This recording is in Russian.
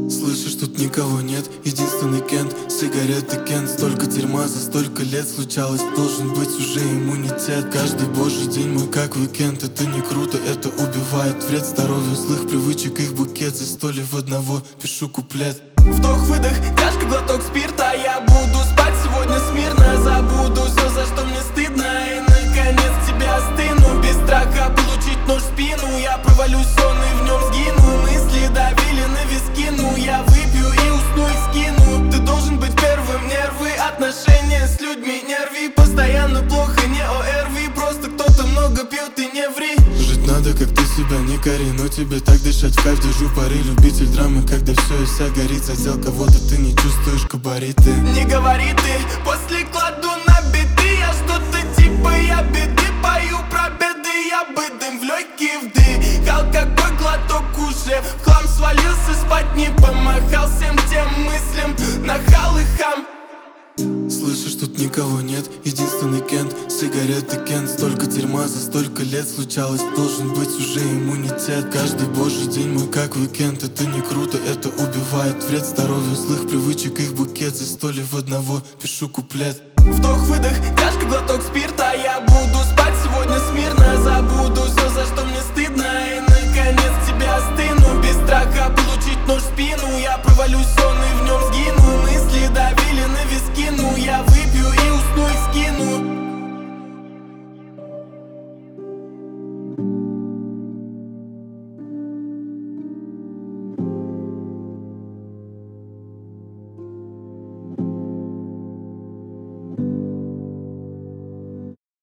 Слышишь, тут никого нет, единственный Кент, сигареты Кент. Столько дерьма за столько лет случалось, должен быть уже иммунитет. Каждый божий день мой как уикенд, это не круто, это убивает. Вред здоровью, злых привычек, их букет. За 100 лет в одного пишу куплет. Вдох-выдох, тяжко глоток спирта. Я буду спать сегодня смирно, забуду все, за что мне стыдно. И наконец тебя остыну, без страха получить нож в спину. Я провалюсь в сон и в нем сгину, мысли давили на виски. Ну я выпью и усну и скину. Ты должен быть первым, нервы, отношения с людьми не рви. Постоянно плохо, не ОРВИ, просто кто-то много пьет и не ври. Жить надо, как ты себя не кори, но тебе так дышать в кайф, держу пари. Любитель драмы, когда все и вся горит. Задел кого-то, ты не чувствуешь габариты. Не говори ты, после кладу на биты. Я что-то типа я беды, пою про беды. Я бы дым в легкие вдых, алкоголь глоток уже в хлам свалился, спать не помахал всем тем мыслям, нахал и хам. Слышишь, тут никого нет, единственный Кент, сигареты Кент. Столько дерьма за столько лет случалось, должен быть уже иммунитет. Каждый божий день мой как уикенд, это не круто, это убивает. Вред здоровью, злых привычек, их букет. За 100 лет в одного пишу куплет. Вдох-выдох, тяжко глоток спирта. Я буду спать сегодня смирно, забуду все, за что